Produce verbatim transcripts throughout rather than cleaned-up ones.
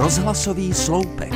Rozhlasový sloupek.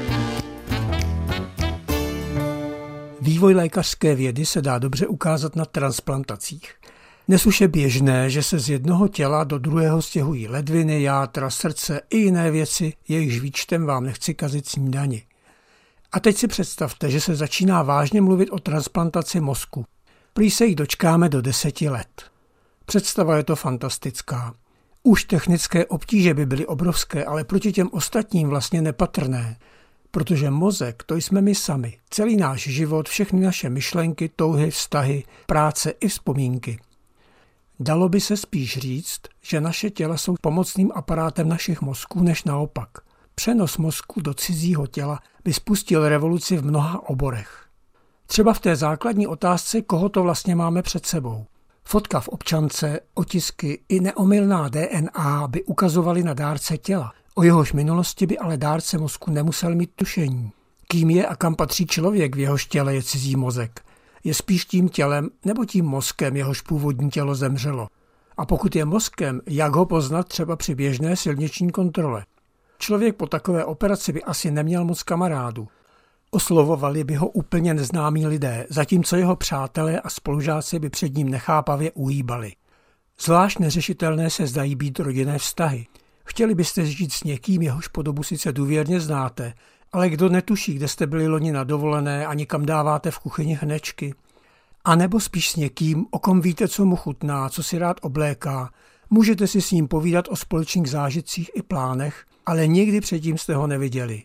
Vývoj lékařské vědy se dá dobře ukázat na transplantacích. Dnes už je běžné, že se z jednoho těla do druhého stěhují ledviny, játra, srdce i jiné věci, jejichž výčtem vám nechci kazit snídani. A teď si představte, že se začíná vážně mluvit o transplantaci mozku. Prý se jich dočkáme do deseti let. Představa je to fantastická. Už technické obtíže by byly obrovské, ale proti těm ostatním vlastně nepatrné. Protože mozek, to jsme my sami, celý náš život, všechny naše myšlenky, touhy, vztahy, práce i vzpomínky. Dalo by se spíš říct, že naše těla jsou pomocným aparátem našich mozků, než naopak. Přenos mozku do cizího těla by spustil revoluci v mnoha oborech. Třeba v té základní otázce, koho to vlastně máme před sebou. Fotka v občance, otisky i neomylná D N A by ukazovaly na dárce těla. O jehož minulosti by ale dárce mozku nemusel mít tušení. Kým je a kam patří člověk, v jehož těle je cizí mozek? Je spíš tím tělem nebo tím mozkem, jehož původní tělo zemřelo? A pokud je mozkem, jak ho poznat třeba při běžné silniční kontrole? Člověk po takové operaci by asi neměl moc kamarádů. Oslovovali by ho úplně neznámí lidé, zatímco jeho přátelé a spolužáci by před ním nechápavě uhýbali. Zvlášť neřešitelné se zdají být rodinné vztahy. Chtěli byste žít s někým, jehož podobu sice důvěrně znáte, ale kdo netuší, kde jste byli loni na dovolené a někam dáváte v kuchyni hnečky? A nebo spíš s někým, o kom víte, co mu chutná, co si rád obléká. Můžete si s ním povídat o společných zážitcích i plánech, ale nikdy předtím jste ho neviděli.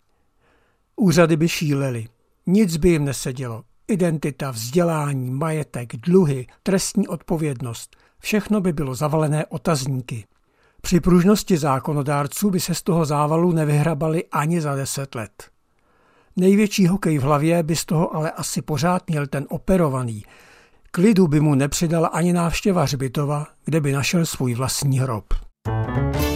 Úřady by šílely. Nic by jim nesedělo. Identita, vzdělání, majetek, dluhy, trestní odpovědnost. Všechno by bylo zavalené otazníky. Při pružnosti zákonodárců by se z toho závalu nevyhrabali ani za deset let. Největší hokej v hlavě by z toho ale asi pořád měl ten operovaný. Klidu by mu nepřidala ani návštěva hřbitova, kde by našel svůj vlastní hrob.